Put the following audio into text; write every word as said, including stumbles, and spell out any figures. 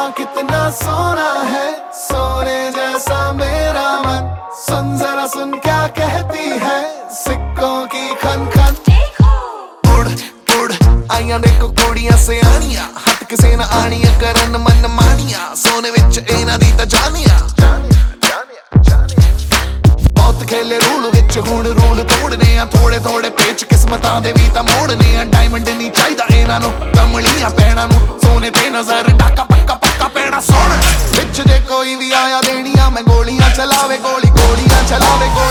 कितना सोना है, सोने जैसा मेरा मन। सुन जरा सुन क्या कहती है सिक्कों की खन खन। उड़ उड़ आइयां देखो कुड़ियां सियाणियां, हथ किसे ना आनियां करन मन मानियां, सोने विच इन्हां दी तां जानियां। बहुत खेले रूल विच हुण रूल तोड़ने आ, थोड़े थोड़े पेच किस्मतां दे वी तां मोड़ने आ। डायमंड नहीं चाहीदा इन्हां नूं, कमलियां पैणां नूं, सोने ते नजर डाका पक्का पक्का पैणा सोहण। विच जे कोई भी आया देनियां मैं गोलियां चलावे, गोली गोलियां चलावे गोली।